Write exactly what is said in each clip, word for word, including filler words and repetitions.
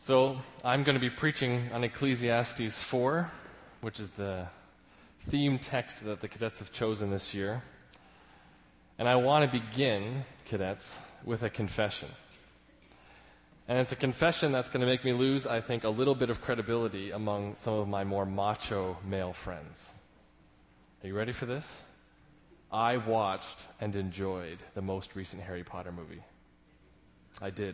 So I'm going to be preaching on Ecclesiastes four, which is the theme text that the cadets have chosen this year. And I want to begin, cadets, with a confession. And it's a confession that's going to make me lose, I think, a little bit of credibility among some of my more macho male friends. Are you ready for this? I watched and enjoyed the most recent Harry Potter movie. I did.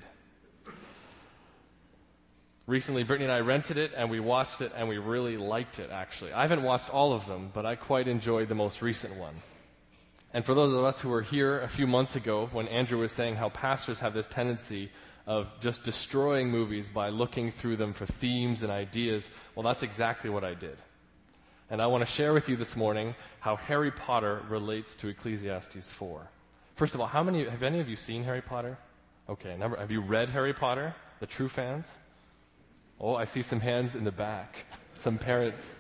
Recently, Brittany and I rented it, and we watched it, and we really liked it, actually. I haven't watched all of them, but I quite enjoyed the most recent one. And for those of us who were here a few months ago, when Andrew was saying how pastors have this tendency of just destroying movies by looking through them for themes and ideas, well, that's exactly what I did. And I want to share with you this morning how Harry Potter relates to Ecclesiastes four. First of all, how many, have any of you seen Harry Potter? Okay, number, have you read Harry Potter, the true fans? Oh, I see some hands in the back, some parents.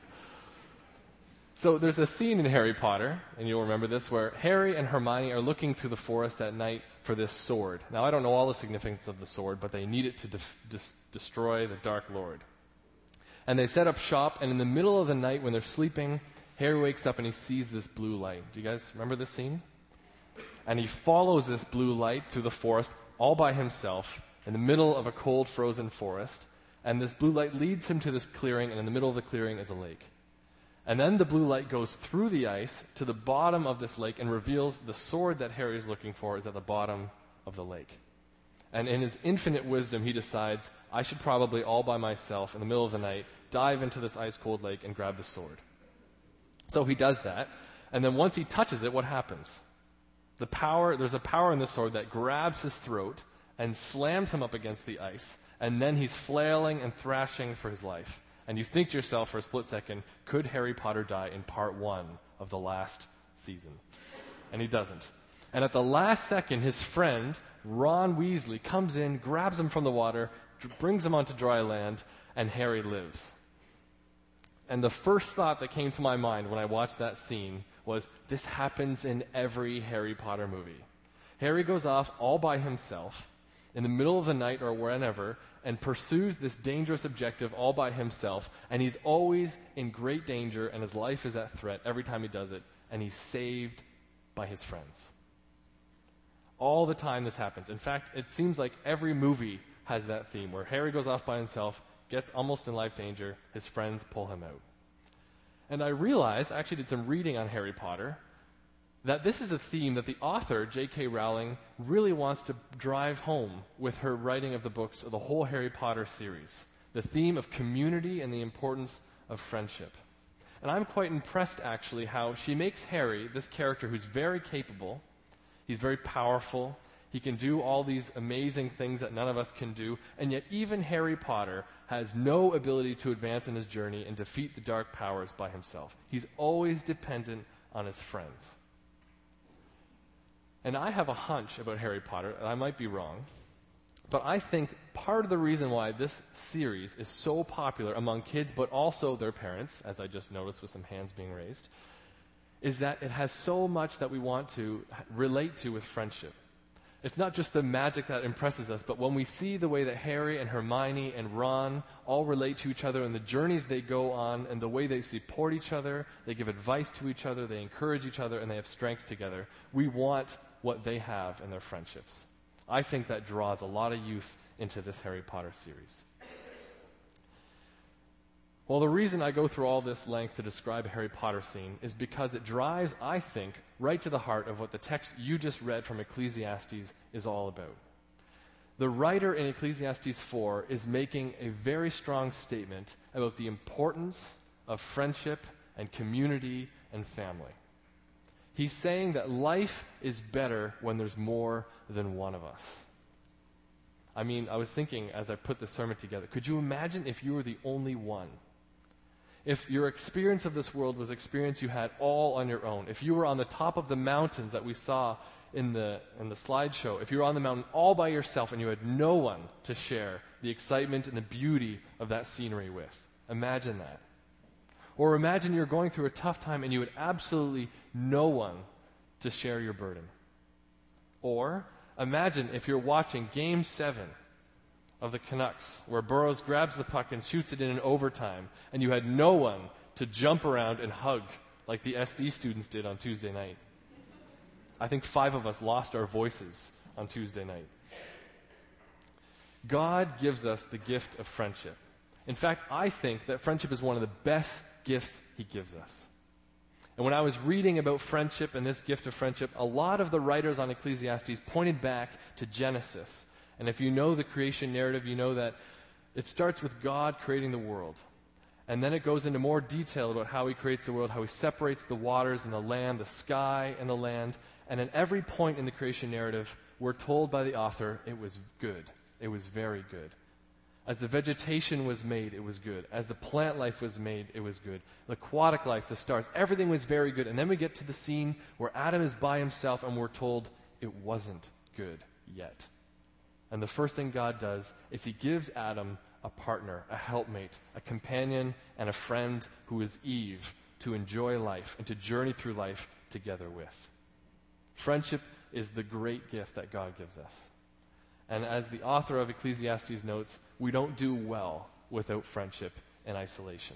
So there's a scene in Harry Potter, and you'll remember this, where Harry and Hermione are looking through the forest at night for this sword. Now, I don't know all the significance of the sword, but they need it to def- dis- destroy the Dark Lord. And they set up shop, and in the middle of the night when they're sleeping, Harry wakes up and he sees this blue light. Do you guys remember this scene? And he follows this blue light through the forest all by himself in the middle of a cold, frozen forest. And this blue light leads him to this clearing, and in the middle of the clearing is a lake. And then the blue light goes through the ice to the bottom of this lake and reveals the sword that Harry is looking for is at the bottom of the lake. And in his infinite wisdom, he decides, I should probably all by myself in the middle of the night dive into this ice-cold lake and grab the sword. So he does that, and then once he touches it, what happens? The power, there's a power in the sword that grabs his throat and slams him up against the ice, and then he's flailing and thrashing for his life. And you think to yourself for a split second, could Harry Potter die in part one of the last season? And he doesn't. And at the last second, his friend, Ron Weasley, comes in, grabs him from the water, brings him onto dry land, and Harry lives. And the first thought that came to my mind when I watched that scene was, this happens in every Harry Potter movie. Harry goes off all by himself in the middle of the night or wherever and pursues this dangerous objective all by himself, and he's always in great danger and his life is at threat every time he does it, and he's saved by his friends. All the time this happens. In fact, it seems like every movie has that theme where Harry goes off by himself, gets almost in life danger, his friends pull him out. And I realized, I actually did some reading on Harry Potter, that this is a theme that the author, J K Rowling, really wants to drive home with her writing of the books of the whole Harry Potter series. The theme of community and the importance of friendship. And I'm quite impressed, actually, how she makes Harry, this character who's very capable, he's very powerful, he can do all these amazing things that none of us can do, and yet even Harry Potter has no ability to advance in his journey and defeat the dark powers by himself. He's always dependent on his friends. And I have a hunch about Harry Potter, and I might be wrong, but I think part of the reason why this series is so popular among kids, but also their parents, as I just noticed with some hands being raised, is that it has so much that we want to relate to with friendship. It's not just the magic that impresses us, but when we see the way that Harry and Hermione and Ron all relate to each other and the journeys they go on and the way they support each other, they give advice to each other, they encourage each other, and they have strength together, we want what they have in their friendships. I think that draws a lot of youth into this Harry Potter series. Well, the reason I go through all this length to describe a Harry Potter scene is because it drives, I think, right to the heart of what the text you just read from Ecclesiastes is all about. The writer in Ecclesiastes four is making a very strong statement about the importance of friendship and community and family. He's saying that life is better when there's more than one of us. I mean, I was thinking as I put the sermon together, could you imagine if you were the only one? If your experience of this world was experience you had all on your own, if you were on the top of the mountains that we saw in the in the slideshow, if you were on the mountain all by yourself and you had no one to share the excitement and the beauty of that scenery with, imagine that. Or imagine you're going through a tough time and you had absolutely no one to share your burden. Or imagine if you're watching Game seven of the Canucks, where Burroughs grabs the puck and shoots it in in overtime, and you had no one to jump around and hug like the S D students did on Tuesday night. I think five of us lost our voices on Tuesday night. God gives us the gift of friendship. In fact, I think that friendship is one of the best gifts he gives us. And when I was reading about friendship and this gift of friendship, a lot of the writers on Ecclesiastes pointed back to Genesis. And if you know the creation narrative, you know that it starts with God creating the world. And then it goes into more detail about how he creates the world, how he separates the waters and the land, the sky and the land. And at every point in the creation narrative, we're told by the author it was good. It was very good. As the vegetation was made, it was good. As the plant life was made, it was good. The aquatic life, the stars, everything was very good. And then we get to the scene where Adam is by himself and we're told it wasn't good yet. And the first thing God does is he gives Adam a partner, a helpmate, a companion, and a friend who is Eve to enjoy life and to journey through life together with. Friendship is the great gift that God gives us. And as the author of Ecclesiastes notes, we don't do well without friendship and isolation.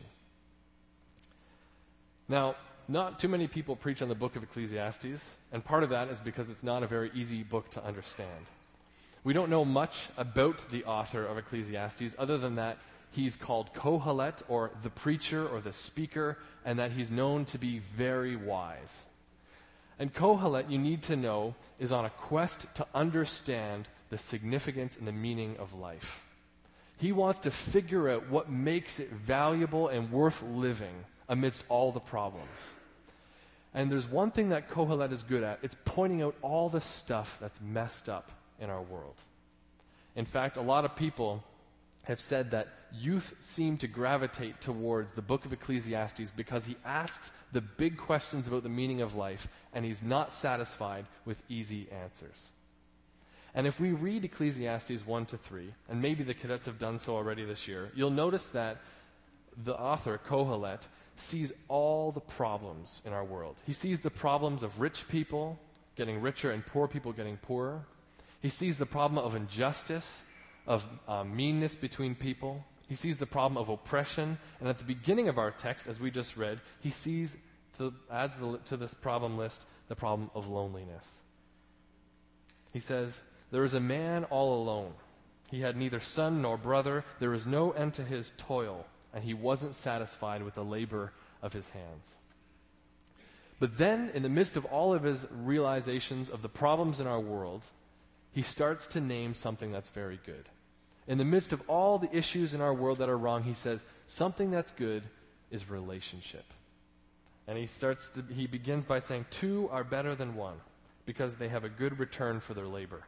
Now, not too many people preach on the book of Ecclesiastes, and part of that is because it's not a very easy book to understand. We don't know much about the author of Ecclesiastes other than that he's called Kohelet, or the preacher, or the speaker, and that he's known to be very wise. And Kohelet, you need to know, is on a quest to understand the significance and the meaning of life. He wants to figure out what makes it valuable and worth living amidst all the problems. And there's one thing that Kohelet is good at. It's pointing out all the stuff that's messed up in our world. In fact, a lot of people have said that youth seem to gravitate towards the book of Ecclesiastes because he asks the big questions about the meaning of life, and he's not satisfied with easy answers. And if we read Ecclesiastes one to three, and maybe the cadets have done so already this year, you'll notice that the author, Kohelet, sees all the problems in our world. He sees the problems of rich people getting richer and poor people getting poorer. He sees the problem of injustice, of uh, meanness between people. He sees the problem of oppression. And at the beginning of our text, as we just read, he sees, to, adds the, to this problem list, the problem of loneliness. He says, "There is a man all alone. He had neither son nor brother. There is no end to his toil, and he wasn't satisfied with the labor of his hands." But then, in the midst of all of his realizations of the problems in our world, he starts to name something that's very good. In the midst of all the issues in our world that are wrong, he says, something that's good is relationship. And he starts to, he begins by saying, two are better than one, because they have a good return for their labor.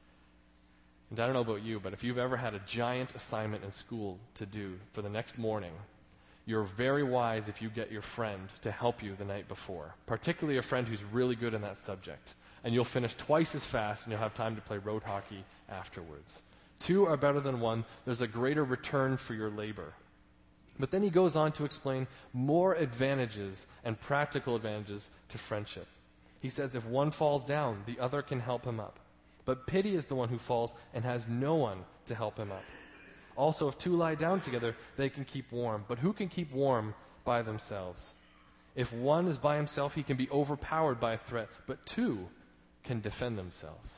And I don't know about you, but if you've ever had a giant assignment in school to do for the next morning, you're very wise if you get your friend to help you the night before, particularly a friend who's really good in that subject. And you'll finish twice as fast, and you'll have time to play road hockey afterwards. Two are better than one. There's a greater return for your labor. But then he goes on to explain more advantages and practical advantages to friendship. He says if one falls down, the other can help him up. But pity is the one who falls and has no one to help him up. Also, if two lie down together, they can keep warm. But who can keep warm by themselves? If one is by himself, he can be overpowered by a threat. But two can defend themselves.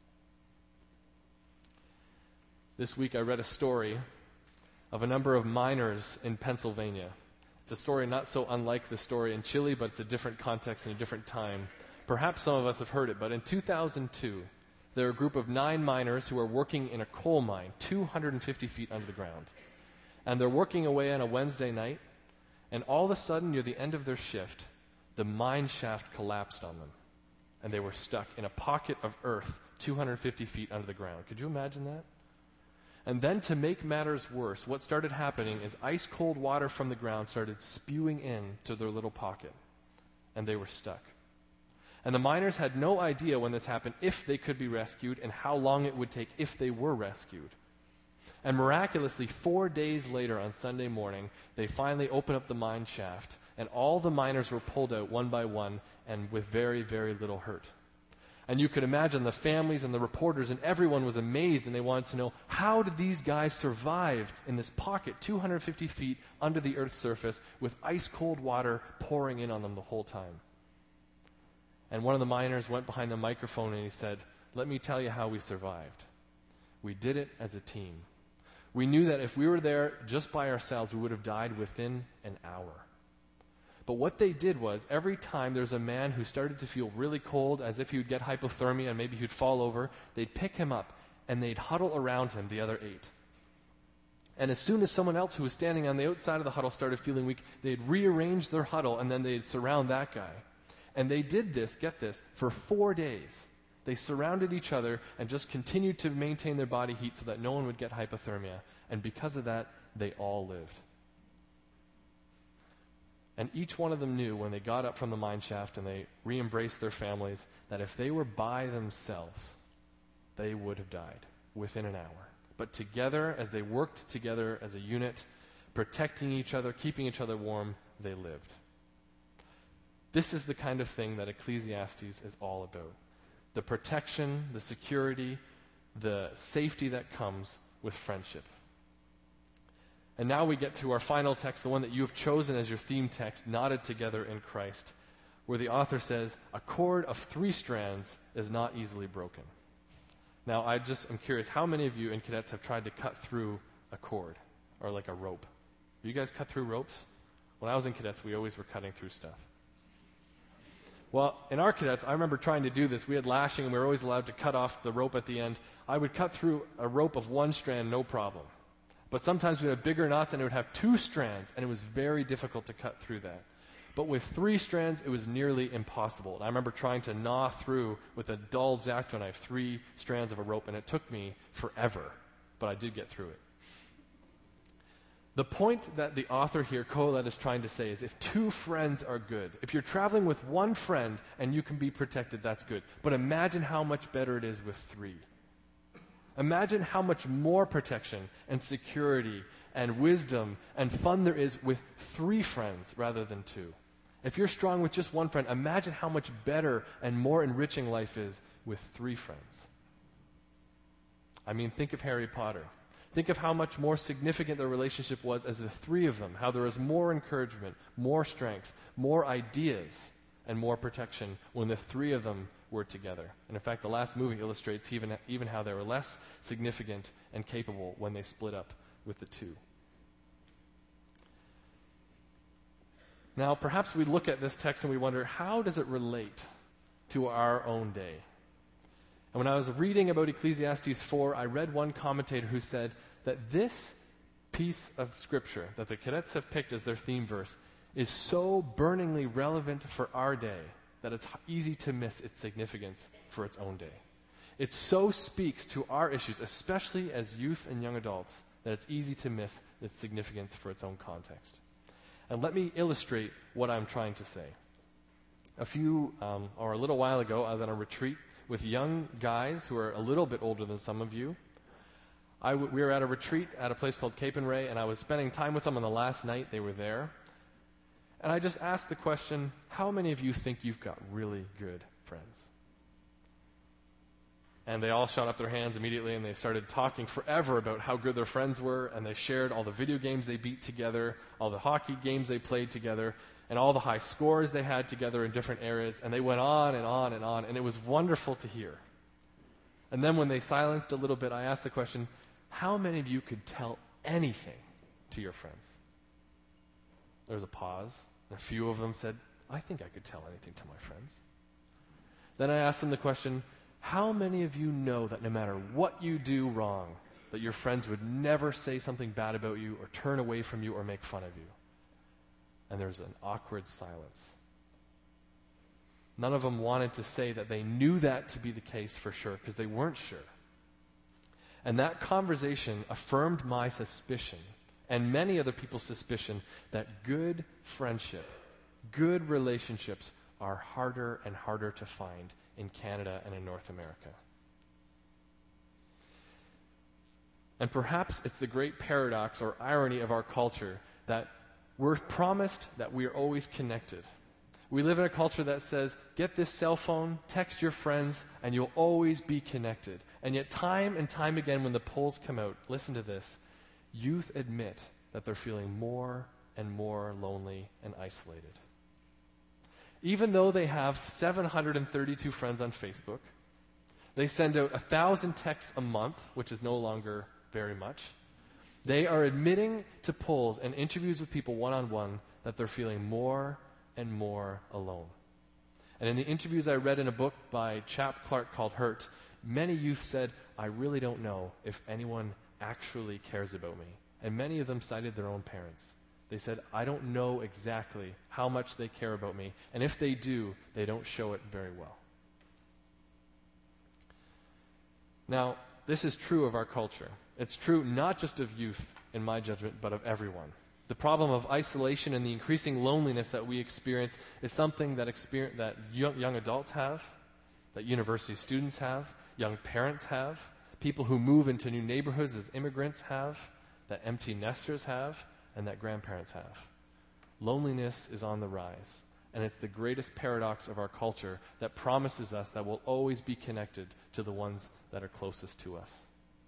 This week I read a story of a number of miners in Pennsylvania. It's a story not so unlike the story in Chile, but it's a different context and a different time. Perhaps some of us have heard it, but in two thousand two, there are a group of nine miners who are working in a coal mine two hundred fifty feet under the ground. And they're working away on a Wednesday night, and all of a sudden, near the end of their shift, the mine shaft collapsed on them. And they were stuck in a pocket of earth two hundred fifty feet under the ground. Could you imagine that? And then to make matters worse, what started happening is ice-cold water from the ground started spewing in to their little pocket. And they were stuck. And the miners had no idea when this happened if they could be rescued and how long it would take if they were rescued. And miraculously, four days later on Sunday morning, they finally opened up the mine shaft, and all the miners were pulled out one by one and with very, very little hurt. And you could imagine the families and the reporters and everyone was amazed, and they wanted to know, how did these guys survive in this pocket two hundred fifty feet under the Earth's surface with ice-cold water pouring in on them the whole time? And one of the miners went behind the microphone and he said, "Let me tell you how we survived. We did it as a team. We knew that if we were there just by ourselves, we would have died within an hour. But what they did was, every time there's a man who started to feel really cold, as if he would get hypothermia and maybe he'd fall over, they'd pick him up and they'd huddle around him, the other eight. And as soon as someone else who was standing on the outside of the huddle started feeling weak, they'd rearrange their huddle and then they'd surround that guy. And they did this, get this, for four days. They surrounded each other and just continued to maintain their body heat so that no one would get hypothermia. And because of that, they all lived. And each one of them knew when they got up from the mine shaft and they re-embraced their families that if they were by themselves, they would have died within an hour. But together, as they worked together as a unit, protecting each other, keeping each other warm, they lived. This is the kind of thing that Ecclesiastes is all about. The protection, the security, the safety that comes with friendship. And now we get to our final text, the one that you have chosen as your theme text, Knotted Together in Christ, where the author says, a cord of three strands is not easily broken. Now, I just am curious, how many of you in cadets have tried to cut through a cord or like a rope? Have you guys cut through ropes? When I was in cadets, we always were cutting through stuff. Well, in our cadets, I remember trying to do this. We had lashing, and we were always allowed to cut off the rope at the end. I would cut through a rope of one strand, no problem. But sometimes we would have bigger knots, and it would have two strands, and it was very difficult to cut through that. But with three strands, it was nearly impossible. And I remember trying to gnaw through with a dull X-Acto knife three strands of a rope, and it took me forever. But I did get through it. The point that the author here, Kohelet, is trying to say is if two friends are good, if you're traveling with one friend and you can be protected, that's good. But imagine how much better it is with three. Imagine how much more protection and security and wisdom and fun there is with three friends rather than two. If you're strong with just one friend, imagine how much better and more enriching life is with three friends. I mean, think of Harry Potter. Think of how much more significant their relationship was as the three of them, how there was more encouragement, more strength, more ideas, and more protection when the three of them were together. And in fact, the last movie illustrates even, even how they were less significant and capable when they split up with the two. Now, perhaps we look at this text and we wonder, how does it relate to our own day? And when I was reading about Ecclesiastes four, I read one commentator who said that this piece of scripture that the cadets have picked as their theme verse is so burningly relevant for our day that it's easy to miss its significance for its own day. It so speaks to our issues, especially as youth and young adults, that it's easy to miss its significance for its own context. And let me illustrate what I'm trying to say. A few, um, or a little while ago, I was on a retreat with young guys who are a little bit older than some of you. I w- we were at a retreat at a place called Cape and Ray, and I was spending time with them on the last night they were there. And I just asked the question, how many of you think you've got really good friends? And they all shot up their hands immediately, and they started talking forever about how good their friends were, and they shared all the video games they beat together, all the hockey games they played together, and all the high scores they had together in different areas, and they went on and on and on, and it was wonderful to hear. And then when they silenced a little bit, I asked the question, how many of you could tell anything to your friends? There was a pause, and a few of them said, I think I could tell anything to my friends. Then I asked them the question, how many of you know that no matter what you do wrong, that your friends would never say something bad about you or turn away from you or make fun of you? And there was an awkward silence. None of them wanted to say that they knew that to be the case for sure, because they weren't sure. And that conversation affirmed my suspicion, and many other people's suspicion, that good friendship, good relationships are harder and harder to find in Canada and in North America. And perhaps it's the great paradox or irony of our culture that we're promised that we are always connected. We live in a culture that says, get this cell phone, text your friends, and you'll always be connected. And yet time and time again when the polls come out, listen to this, youth admit that they're feeling more and more lonely and isolated. Even though they have seven hundred thirty-two friends on Facebook, they send out one thousand texts a month, which is no longer very much, they are admitting to polls and interviews with people one-on-one that they're feeling more and more alone. And in the interviews I read in a book by Chap Clark called Hurt, many youth said, I really don't know if anyone actually cares about me. And many of them cited their own parents. They said, I don't know exactly how much they care about me, and if they do, they don't show it very well. Now, this is true of our culture. It's true not just of youth, in my judgment, but of everyone. The problem of isolation and the increasing loneliness that we experience is something that, experience, that young, young adults have, that university students have, young parents have, people who move into new neighborhoods as immigrants have, that empty nesters have, and that grandparents have. Loneliness is on the rise, and it's the greatest paradox of our culture that promises us that we'll always be connected to the ones that are closest to us.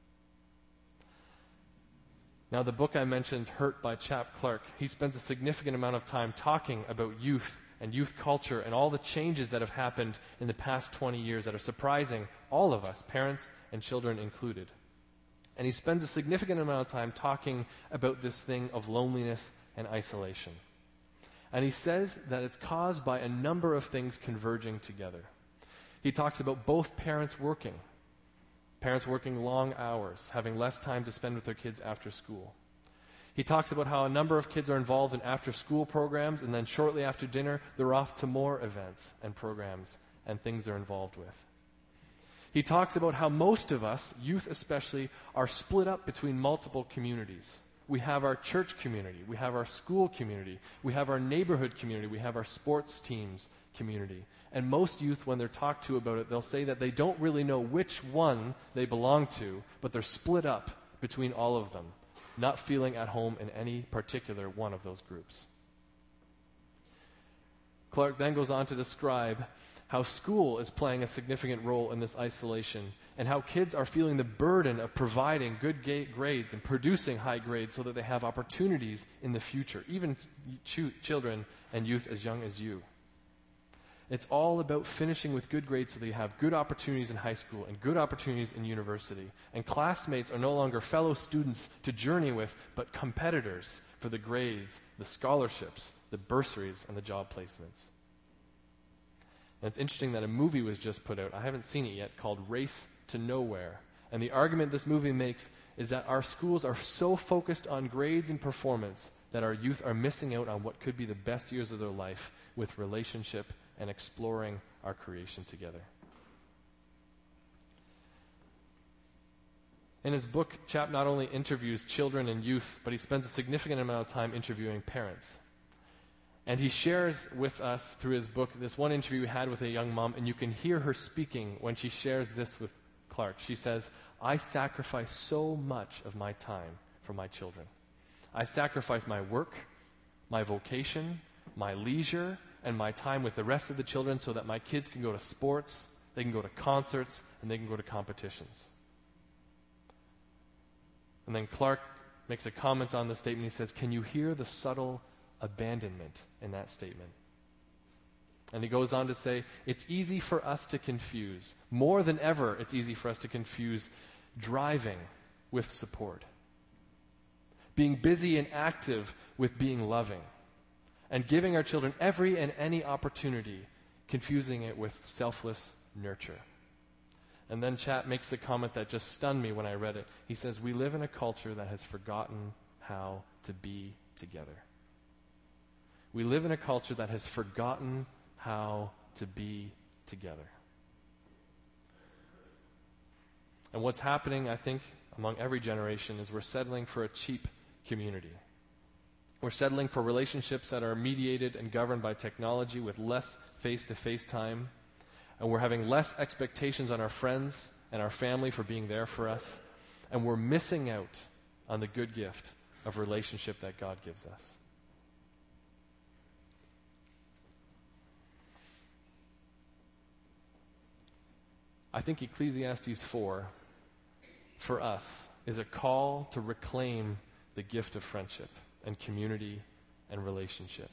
Now, the book I mentioned, Hurt by Chap Clark, he spends a significant amount of time talking about youth and youth culture and all the changes that have happened in the past twenty years that are surprising all of us, parents and children included. And he spends a significant amount of time talking about this thing of loneliness and isolation. And he says that it's caused by a number of things converging together. He talks about both parents working, parents working long hours, having less time to spend with their kids after school. He talks about how a number of kids are involved in after-school programs, and then shortly after dinner, they're off to more events and programs and things they're involved with. He talks about how most of us, youth especially, are split up between multiple communities. We have our church community, we have our school community, we have our neighborhood community, we have our sports teams community. And most youth, when they're talked to about it, they'll say that they don't really know which one they belong to, but they're split up between all of them, not feeling at home in any particular one of those groups. Clark then goes on to describe how school is playing a significant role in this isolation, and how kids are feeling the burden of providing good ga- grades and producing high grades so that they have opportunities in the future, even ch- children and youth as young as you. It's all about finishing with good grades so that you have good opportunities in high school and good opportunities in university. And classmates are no longer fellow students to journey with, but competitors for the grades, the scholarships, the bursaries, and the job placements. And it's interesting that a movie was just put out, I haven't seen it yet, called Race to Nowhere. And the argument this movie makes is that our schools are so focused on grades and performance that our youth are missing out on what could be the best years of their life with relationship and exploring our creation together. In his book, Chap not only interviews children and youth, but he spends a significant amount of time interviewing parents. And he shares with us through his book this one interview he had with a young mom, and you can hear her speaking when she shares this with Clark. She says, I sacrifice so much of my time for my children. I sacrifice my work, my vocation, my leisure, and my time with the rest of the children so that my kids can go to sports, they can go to concerts, and they can go to competitions. And then Clark makes a comment on the statement. He says, can you hear the subtle abandonment in that statement? And he goes on to say, it's easy for us to confuse. More than ever, it's easy for us to confuse driving with support. Being busy and active with being loving. And giving our children every and any opportunity, confusing it with selfless nurture. And then Chap makes the comment that just stunned me when I read it. He says, we live in a culture that has forgotten how to be together. We live in a culture that has forgotten how to be together. And what's happening, I think, among every generation is we're settling for a cheap community. We're settling for relationships that are mediated and governed by technology with less face-to-face time. And we're having less expectations on our friends and our family for being there for us. And we're missing out on the good gift of relationship that God gives us. I think Ecclesiastes four, for us, is a call to reclaim the gift of friendship and community and relationship.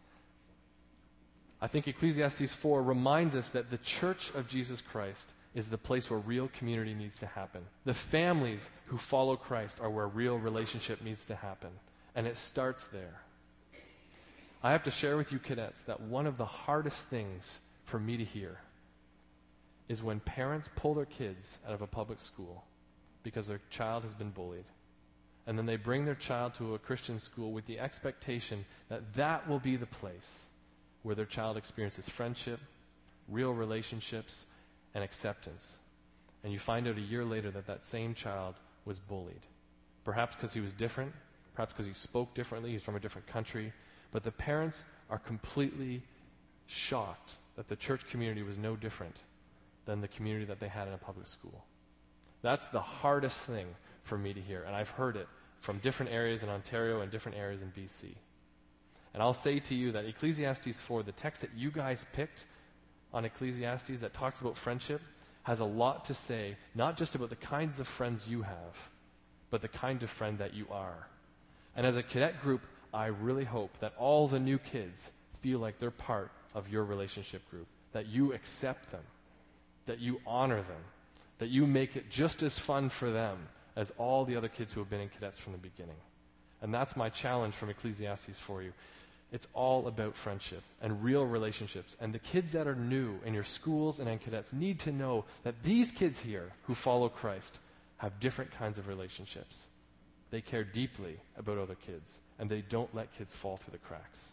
I think Ecclesiastes four reminds us that the church of Jesus Christ is the place where real community needs to happen. The families who follow Christ are where real relationship needs to happen. And it starts there. I have to share with you cadets that one of the hardest things for me to hear is when parents pull their kids out of a public school because their child has been bullied. And then they bring their child to a Christian school with the expectation that that will be the place where their child experiences friendship, real relationships, and acceptance. And you find out a year later that that same child was bullied. Perhaps because he was different, perhaps because he spoke differently, he's from a different country. But the parents are completely shocked that the church community was no different than the community that they had in a public school. That's the hardest thing for me to hear, and I've heard it from different areas in Ontario and different areas in B C. And I'll say to you that Ecclesiastes four, the text that you guys picked on Ecclesiastes that talks about friendship, has a lot to say, not just about the kinds of friends you have, but the kind of friend that you are. And as a cadet group, I really hope that all the new kids feel like they're part of your relationship group, that you accept them, that you honor them, that you make it just as fun for them as all the other kids who have been in cadets from the beginning. And that's my challenge from Ecclesiastes for you. It's all about friendship and real relationships. And the kids that are new in your schools and in cadets need to know that these kids here who follow Christ have different kinds of relationships. They care deeply about other kids, and they don't let kids fall through the cracks.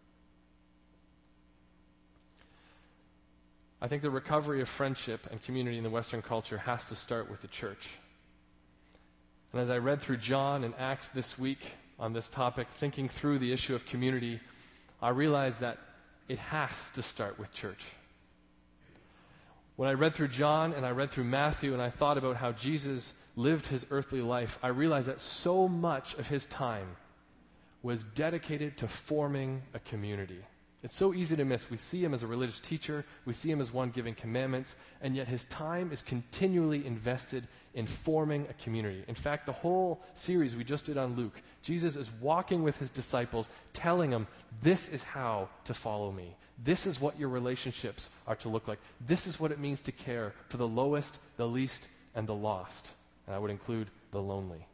I think the recovery of friendship and community in the Western culture has to start with the church. And as I read through John and Acts this week on this topic, thinking through the issue of community, I realized that it has to start with church. When I read through John and I read through Matthew and I thought about how Jesus lived his earthly life, I realized that so much of his time was dedicated to forming a community. It's so easy to miss. We see him as a religious teacher. We see him as one giving commandments. And yet his time is continually invested in forming a community. In fact, the whole series we just did on Luke, Jesus is walking with his disciples, telling them, this is how to follow me. This is what your relationships are to look like. This is what it means to care for the lowest, the least, and the lost. And I would include the lonely.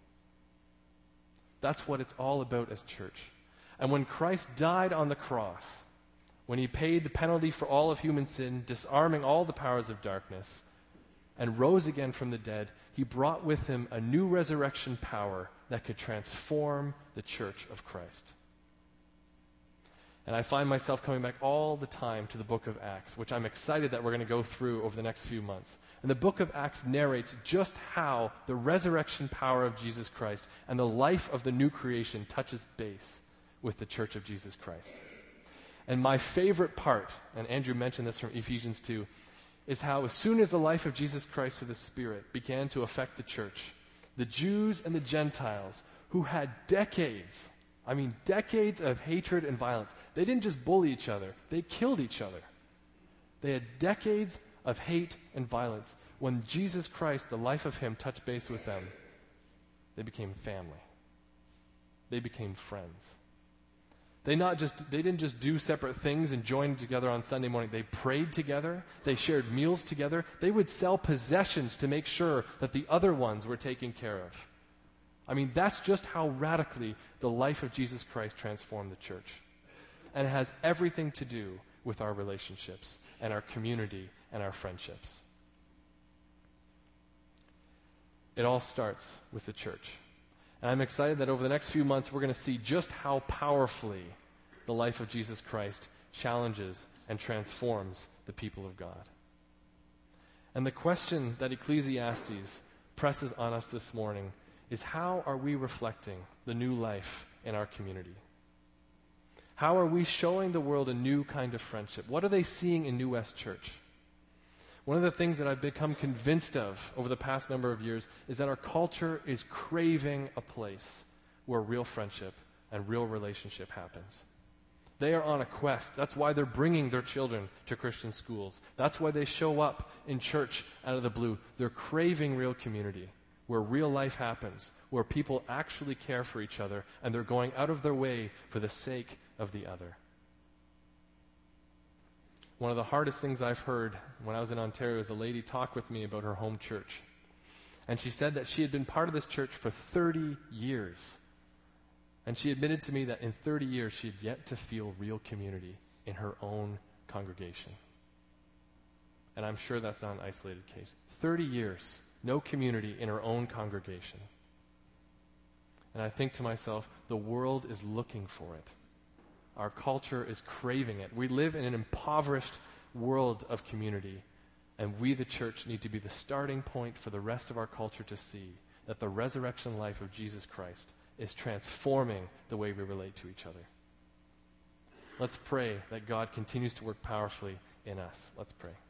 That's what it's all about as church. And when Christ died on the cross, when he paid the penalty for all of human sin, disarming all the powers of darkness, and rose again from the dead, he brought with him a new resurrection power that could transform the church of Christ. And I find myself coming back all the time to the book of Acts, which I'm excited that we're going to go through over the next few months. And the book of Acts narrates just how the resurrection power of Jesus Christ and the life of the new creation touches base with the church of Jesus Christ. And my favorite part, and Andrew mentioned this from Ephesians two, is how as soon as the life of Jesus Christ through the Spirit began to affect the church, the Jews and the Gentiles who had decades, I mean decades of hatred and violence, they didn't just bully each other, they killed each other. They had decades of hate and violence. When Jesus Christ, the life of him, touched base with them, they became family. They became friends. They not just they didn't just do separate things and join together on Sunday morning. They prayed together. They shared meals together. They would sell possessions to make sure that the other ones were taken care of. I mean, that's just how radically the life of Jesus Christ transformed the church. And it has everything to do with our relationships and our community and our friendships. It all starts with the church. And I'm excited that over the next few months, we're going to see just how powerfully the life of Jesus Christ challenges and transforms the people of God. And the question that Ecclesiastes presses on us this morning is, how are we reflecting the new life in our community? How are we showing the world a new kind of friendship? What are they seeing in New West Church? One of the things that I've become convinced of over the past number of years is that our culture is craving a place where real friendship and real relationship happens. They are on a quest. That's why they're bringing their children to Christian schools. That's why they show up in church out of the blue. They're craving real community, where real life happens, where people actually care for each other, and they're going out of their way for the sake of the other. One of the hardest things I've heard when I was in Ontario is a lady talk with me about her home church. And she said that she had been part of this church for thirty years. And she admitted to me that in thirty years she had yet to feel real community in her own congregation. And I'm sure that's not an isolated case. thirty years, no community in her own congregation. And I think to myself, the world is looking for it. Our culture is craving it. We live in an impoverished world of community, and we, the church, need to be the starting point for the rest of our culture to see that the resurrection life of Jesus Christ is transforming the way we relate to each other. Let's pray that God continues to work powerfully in us. Let's pray.